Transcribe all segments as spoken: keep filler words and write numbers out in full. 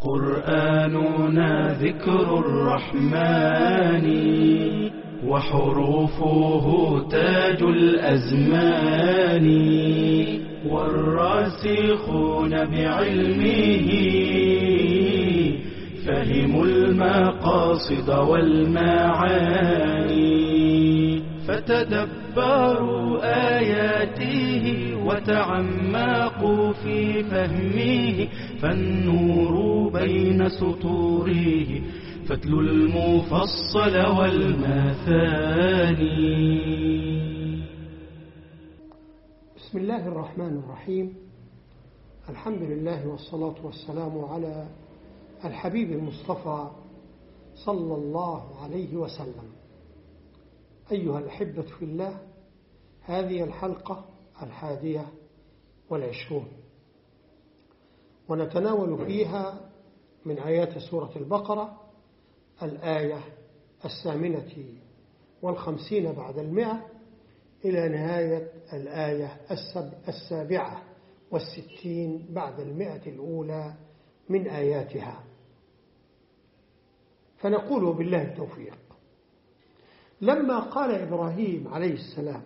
قرآننا ذكر الرحمن وحروفه تاج الأزمان، والراسخون بعلمه فهموا المقاصد والمعاني، فتدبروا آياته وتعمقوا في فهمه، فالنور بين سطوره فتلو المفصل والمثاني. بسم الله الرحمن الرحيم. الحمد لله والصلاة والسلام على الحبيب المصطفى صلى الله عليه وسلم. أيها الأحبة في الله، هذه الحلقة الحادية والعشرون، ونتناول فيها من آيات سورة البقرة الآية الثامنة والخمسين بعد المئة إلى نهاية الآية السابعة والستين بعد المئة الأولى من آياتها. فنقول بالله التوفيق. لما قال إبراهيم عليه السلام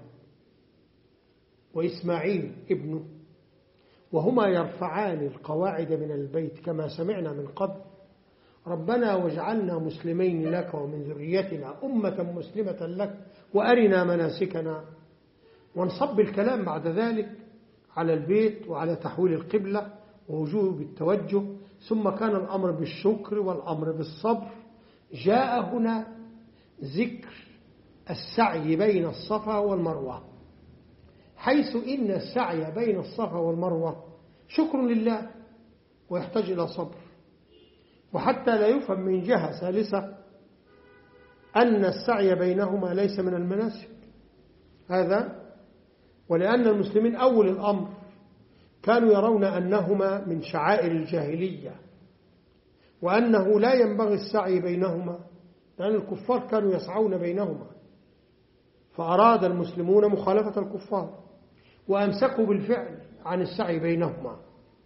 وإسماعيل ابنه وهما يرفعان القواعد من البيت كما سمعنا من قبل، ربنا واجعلنا مسلمين لك ومن ذريتنا أمة مسلمة لك وأرنا مناسكنا، وانصب الكلام بعد ذلك على البيت وعلى تحويل القبلة ووجوب التوجه، ثم كان الأمر بالشكر والأمر بالصبر. جاء هنا ذكر السعي بين الصفا والمروة، حيث إن السعي بين الصفا والمروة شكر لله ويحتاج إلى صبر، وحتى لا يفهم من جهة ثالثة أن السعي بينهما ليس من المناسك هذا، ولأن المسلمين أول الأمر كانوا يرون أنهما من شعائر الجاهلية، وأنه لا ينبغي السعي بينهما، لأن الكفار كانوا يسعون بينهما، فأراد المسلمون مخالفة الكفار وأمسكوا بالفعل عن السعي بينهما.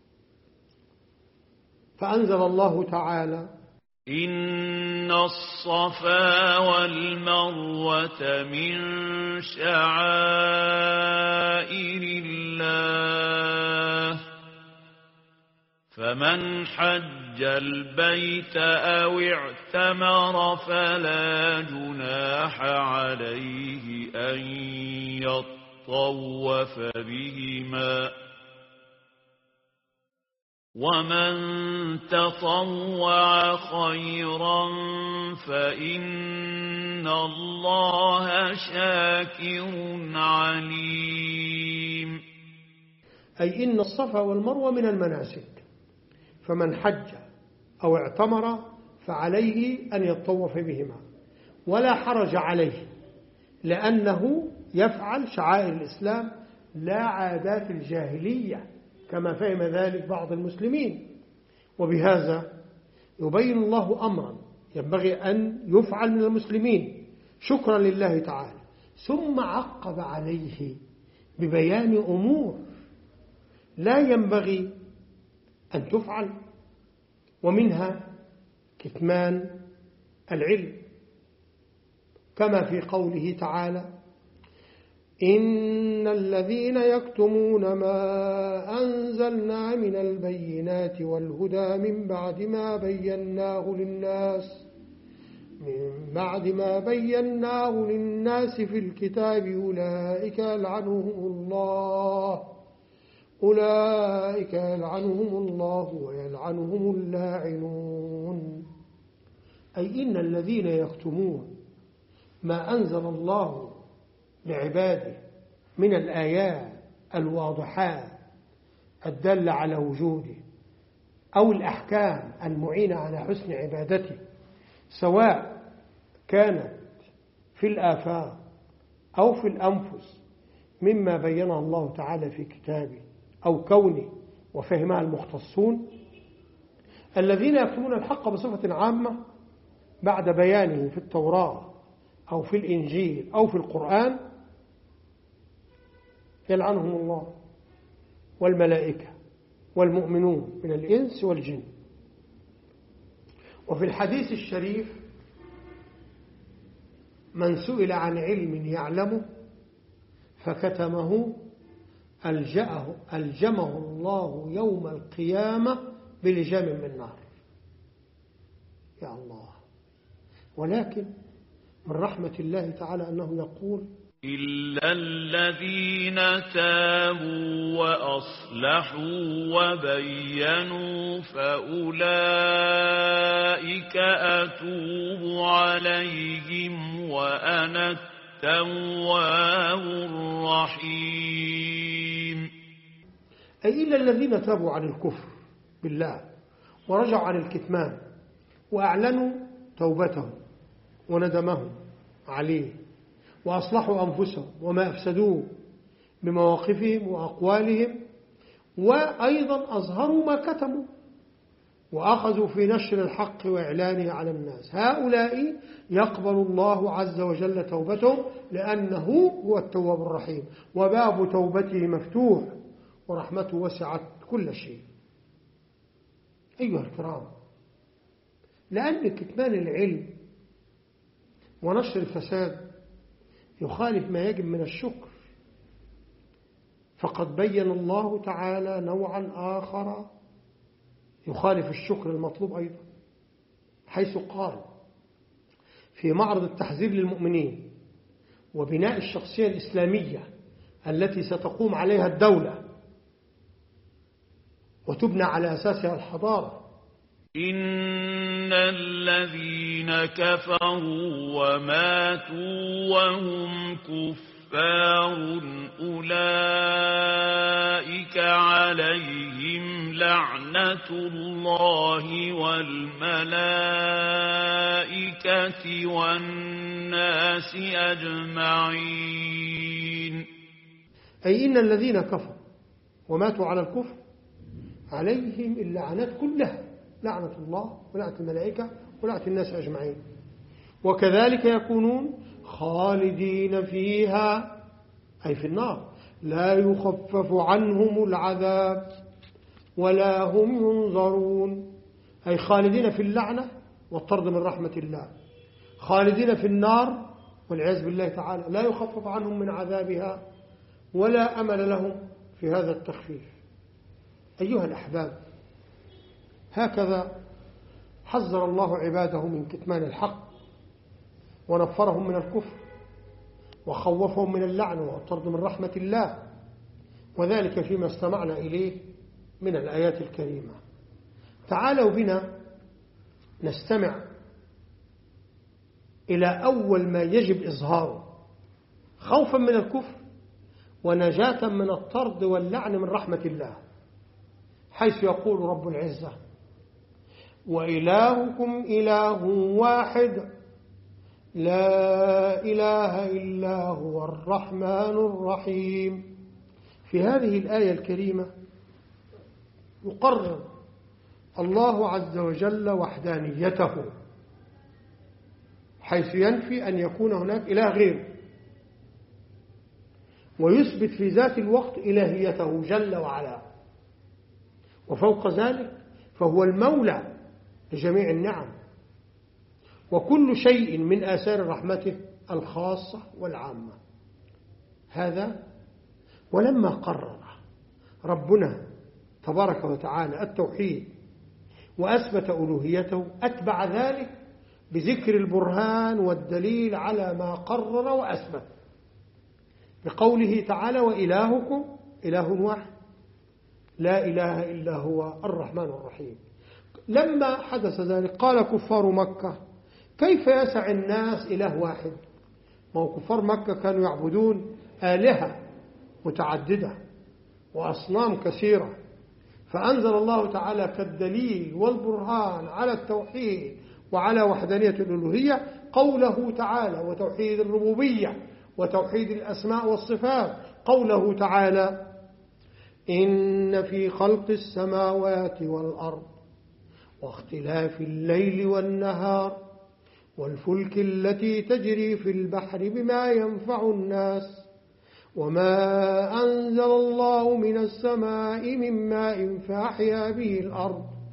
فأنزل الله تعالى: إن الصفا والمروة من شعائر الله، فمن حج البيت أو اعتمر فلا جناح عليه أن يطوف بهما، ومن تطوع خيرا فإن الله شاكر عليم. أي إن الصفا والمروة من المناسك، فمن حج أو اعتمر فعليه أن يطوف بهما ولا حرج عليه، لأنه يفعل شعائر الإسلام لا عادات الجاهلية كما فهم ذلك بعض المسلمين. وبهذا يبين الله أمرا ينبغي أن يفعل من المسلمين شكرا لله تعالى، ثم عقب عليه ببيان أمور لا ينبغي أن تفعل، ومنها كتمان العلم، كما في قوله تعالى: إن الذين يكتمون ما أنزلنا من البينات والهدى من بعد ما بيناه للناس من بعد ما بيناه للناس في الكتاب أولئك يلعنهم الله أولئك يلعنهم الله ويلعنهم اللاعنون. أي إن الذين يكتمون ما أنزل الله لعباده من الآيات الواضحات الدالة على وجوده أو الأحكام المعينة على حسن عبادته، سواء كانت في الآفاق أو في الأنفس، مما بينها الله تعالى في كتابه أو كونه وفهمها المختصون. الذين يكتمون الحق بصفة عامة بعد بيانه في التوراة أو في الإنجيل أو في القرآن يلعنهم الله والملائكة والمؤمنون من الإنس والجن. وفي الحديث الشريف من سئل عن علم يعلمه فكتمه ألجأه ألجمه الله يوم القيامة بلجام من نار. يا الله. ولكن من رحمة الله تعالى أنه يقول إلا الذين تابوا وأصلحوا وبينوا فأولئك أتوب عليهم وأنا التواب الرحيم. أي إلا الذين تابوا عن الكفر بالله ورجعوا عن الكتمان وأعلنوا توبتهم وندمهم عليه وأصلحوا أنفسهم وما أفسدوه بمواقفهم وأقوالهم، وأيضا أظهروا ما كتموا وأخذوا في نشر الحق وإعلانه على الناس. هؤلاء يقبل الله عز وجل توبتهم لأنه هو التواب الرحيم، وباب توبته مفتوح ورحمته وسعت كل شيء. أيها الكرام، لأن كتمان العلم ونشر الفساد يخالف ما يجب من الشكر، فقد بين الله تعالى نوعا آخر يخالف الشكر المطلوب أيضا، حيث قال في معرض التحذير للمؤمنين وبناء الشخصية الإسلامية التي ستقوم عليها الدولة وتبنى على أساسها الحضارة: إن الذين كفروا وماتوا وهم كفار أولئك عليهم لعنة الله والملائكة والناس أجمعين. أي إن الذين كفروا وماتوا على الكفر عليهم اللعنات كلها، لعنة الله ولعنة الملائكة ولعنة الناس أجمعين، وكذلك يكونون خالدين فيها أي في النار، لا يخفف عنهم العذاب ولا هم ينظرون، أي خالدين في اللعنة والطرد من رحمة الله، خالدين في النار والعياذ بالله تعالى، لا يخفف عنهم من عذابها ولا أمل لهم في هذا التخفيف. أيها الأحباب، هكذا حذر الله عباده من كتمان الحق ونفرهم من الكفر وخوفهم من اللعنة والطرد من رحمة الله، وذلك فيما استمعنا إليه من الآيات الكريمة. تعالوا بنا نستمع إلى أول ما يجب إظهاره خوفا من الكفر ونجاة من الطرد واللعن من رحمة الله، حيث يقول رب العزة: وإلهكم إله واحد لا إله إلا هو الرحمن الرحيم. في هذه الآية الكريمة يقرر الله عز وجل وحدانيته، حيث ينفي أن يكون هناك إله غيره، ويثبت في ذات الوقت إلهيته جل وعلا، وفوق ذلك فهو المولى لجميع النعم وكل شيء من آثار رحمته الخاصة والعامة. هذا ولما قرر ربنا تبارك وتعالى التوحيد وأثبت ألوهيته، أتبع ذلك بذكر البرهان والدليل على ما قرر وأثبت، بقوله تعالى: وإلهكم إله واحد لا إله إلا هو الرحمن الرحيم. لما حدث ذلك قال كفار مكة: كيف يسع الناس إله واحد؟ ما هو كفار مكة كانوا يعبدون آلهة متعددة وأصنام كثيرة، فأنزل الله تعالى كالدليل والبرهان على التوحيد وعلى وحدانية الألوهية قوله تعالى: وتوحيد الربوبية وتوحيد الأسماء والصفات، قوله تعالى: إن في خلق السماوات والأرض واختلاف الليل والنهار والفلك التي تجري في البحر بما ينفع الناس وما أنزل الله من السماء من ماء فأحيا به الأرض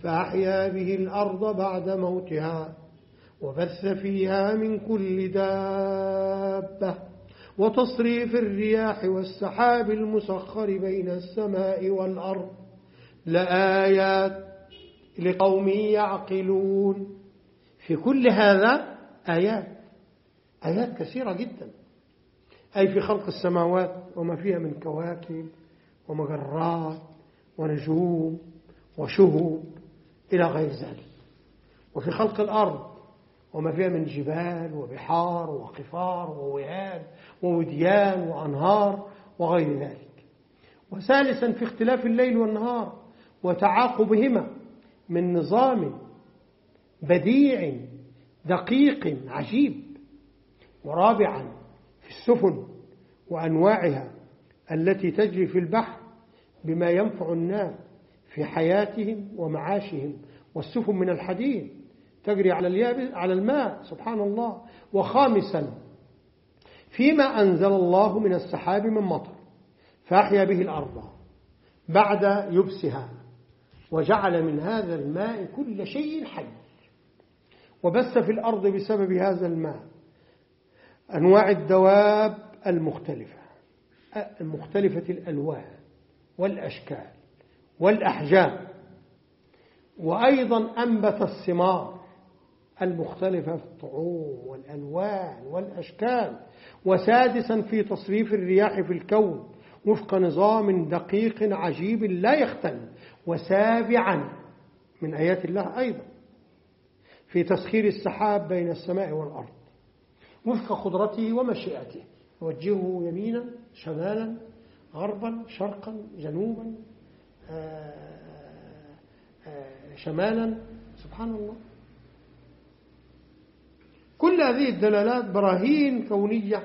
فأحيا به الأرض بعد موتها وبث فيها من كل دابة وتصريف الرياح والسحاب المسخر بين السماء والأرض لآيات لقوم يعقلون. في كل هذا آيات آيات كثيرة جدا، أي في خلق السماوات وما فيها من كواكب ومجرات ونجوم وشهب إلى غير ذلك، وفي خلق الأرض وما فيها من جبال وبحار وقفار ووهاد ووديان وأنهار وغير ذلك. وثالثا في اختلاف الليل والنهار وتعاقبهما من نظام بديع دقيق عجيب. ورابعا في السفن وأنواعها التي تجري في البحر بما ينفع الناس في حياتهم ومعاشهم، والسفن من الحديد تجري على اليابس على الماء سبحان الله. وخامسا فيما أنزل الله من السحاب من مطر فأحيا به الأرض بعد يبسها وجعل من هذا الماء كل شيء حي، وبث في الأرض بسبب هذا الماء أنواع الدواب المختلفة المختلفة الألوان والأشكال والأحجام، وأيضا أنبت الثمار المختلفة في الطعوم والألوان والأشكال. وسادسا في تصريف الرياح في الكون وفق نظام دقيق عجيب لا يختل. وسابعا من آيات الله أيضا في تسخير السحاب بين السماء والأرض وفق قدرته ومشيئته، يوجهه يمينا شمالا غربا شرقا جنوبا شمالا سبحان الله. كل هذه الدلالات براهين كونية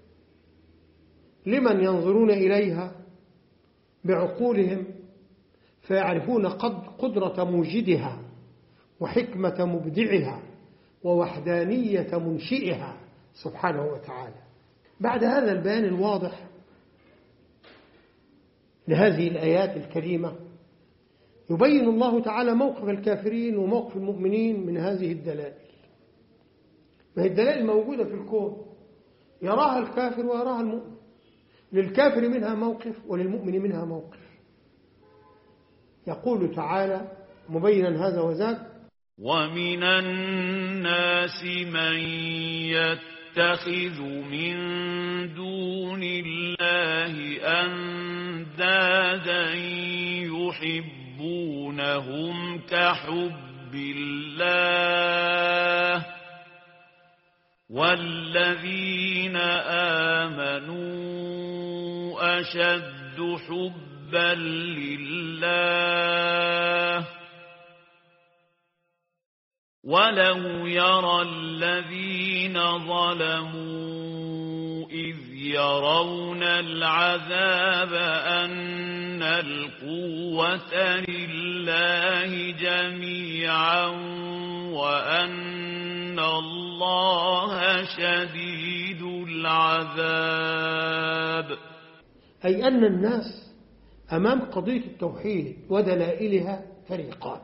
لمن ينظرون إليها بعقولهم فيعرفون قدرة موجدها وحكمة مبدعها ووحدانية منشئها سبحانه وتعالى. بعد هذا البيان الواضح لهذه الآيات الكريمة يبين الله تعالى موقف الكافرين وموقف المؤمنين من هذه الدلائل. ما هي الدلائل موجودة في الكون يراها الكافر ويراها المؤمن، للكافر منها موقف وللمؤمن منها موقف. يقول تعالى مبينا هذا وذاك: ومن الناس من يتخذ من دون الله أندادا يحبونهم كحب الله والذين آمنوا أشد حبا لله ولو يرى الذين ظلموا إذ يرون العذاب أن القوة لله جميعا وأن الله شديد العذاب. أي أن الناس أمام قضية التوحيد ودلائلها فريقان: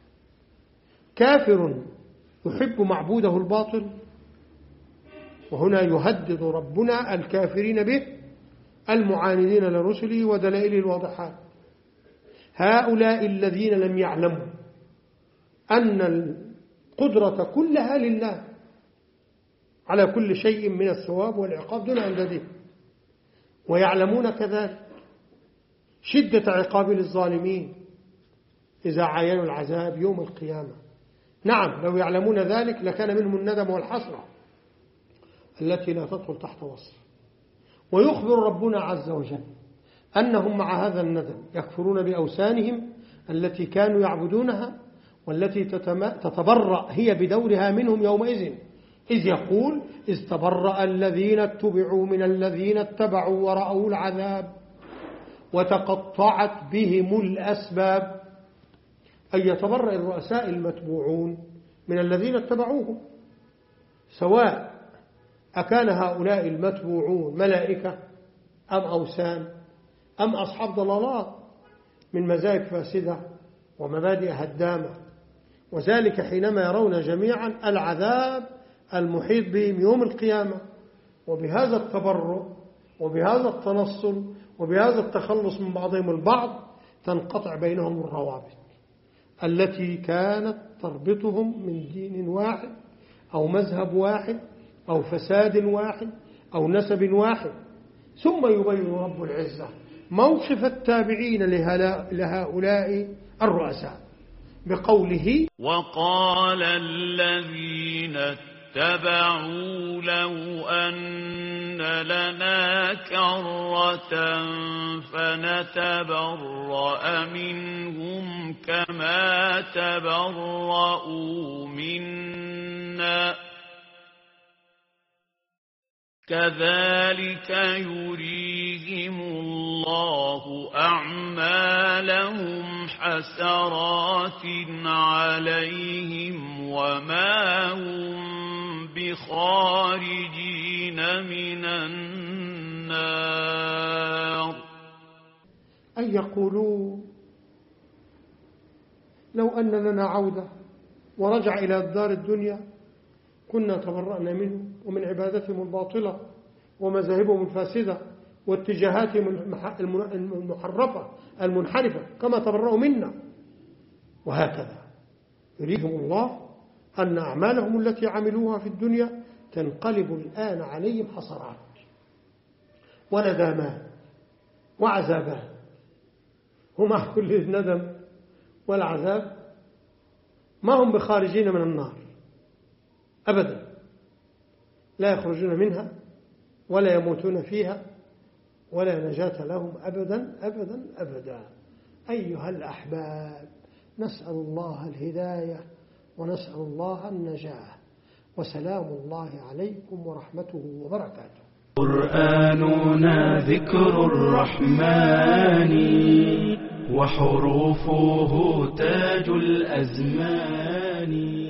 كافر يحب معبوده الباطل، وهنا يهدد ربنا الكافرين به المعاندين لرسله ودلائله الواضحات. هؤلاء الذين لم يعلموا أن القدرة كلها لله على كل شيء من الثواب والعقاب دون أنداده، ويعلمون كذلك شدة عقاب للظالمين إذا عاينوا العذاب يوم القيامة. نعم لو يعلمون ذلك لكان منهم الندم والحسرة التي لا تدخل تحت وصف. ويخبر ربنا عز وجل أنهم مع هذا الندم يكفرون بأوثانهم التي كانوا يعبدونها والتي تتبرأ هي بدورها منهم يومئذ، إذ يقول: إذ تبرأ الذين اتبعوا من الذين اتبعوا ورأوا العذاب وتقطعت بهم الأسباب. أن يتبرأ الرؤساء المتبوعون من الذين اتبعوهم، سواء أكان هؤلاء المتبوعون ملائكة أم أوثان أم أصحاب ضلالات من مذاهب فاسدة ومبادئ هدامة وذلك حينما يرون جميعا العذاب المحيط بهم يوم القيامة. وبهذا التبرؤ وبهذا التنصل وبهذا التخلص من بعضهم البعض تنقطع بينهم الروابط التي كانت تربطهم من دين واحد أو مذهب واحد أو فساد واحد أو نسب واحد. ثم يبين رب العزة موقف التابعين لهؤلاء الرؤساء بقوله: وقال الذين اتبعوا لو أن لنا كرة فنتبرأ منهم كما تبرؤوا منا كذلك يريهم الله أعمالهم حسرات عليهم وما هم بخارجين من النار. أن يقولوا لو أن لنا عودة ورجع إلى الدار الدنيا كنا تبرأنا منه ومن عبادتهم الباطلة ومذاهبهم الفاسدة واتجاهاتهم المحرفة المنحرفة كما تبرأوا منا. وهكذا يريهم الله أن أعمالهم التي عملوها في الدنيا تنقلب الآن عليهم حسرات وندامات وعذابات. ومع كل الندم والعذاب ما هم بخارجين من النار أبدا، لا يخرجون منها ولا يموتون فيها ولا نجاة لهم أبدا أبدا أبدا. أيها الأحباب، نسأل الله الهداية ونسأل الله النجاة، وسلام الله عليكم ورحمته وبركاته. قرآننا ذكر الرحمن وحروفه تاج الأزمان.